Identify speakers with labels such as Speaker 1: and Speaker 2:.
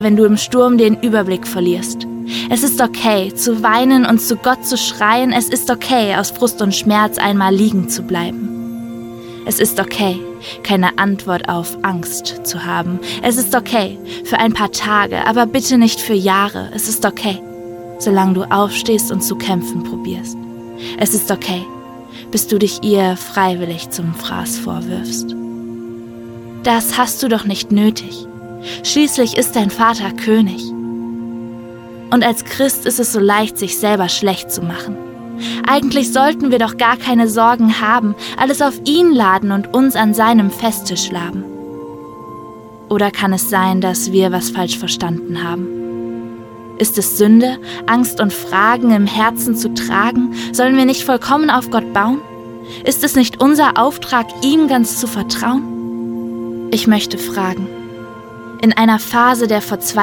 Speaker 1: wenn du im Sturm den Überblick verlierst. Es ist okay, zu weinen und zu Gott zu schreien. Es ist okay, aus Frust und Schmerz einmal liegen zu bleiben. Es ist okay, keine Antwort auf Angst zu haben. Es ist okay, für ein paar Tage, aber bitte nicht für Jahre. Es ist okay, solange du aufstehst und zu kämpfen probierst. Es ist okay, bis du dich ihr freiwillig zum Fraß vorwirfst. Das hast du doch nicht nötig. Schließlich ist dein Vater König. Und als Christ ist es so leicht, sich selber schlecht zu machen. Eigentlich sollten wir doch gar keine Sorgen haben, alles auf ihn laden und uns an seinem Festtisch laben. Oder kann es sein, dass wir was falsch verstanden haben? Ist es Sünde, Angst und Fragen im Herzen zu tragen? Sollen wir nicht vollkommen auf Gott bauen? Ist es nicht unser Auftrag, ihm ganz zu vertrauen? Ich möchte fragen, in einer Phase der Verzweiflung,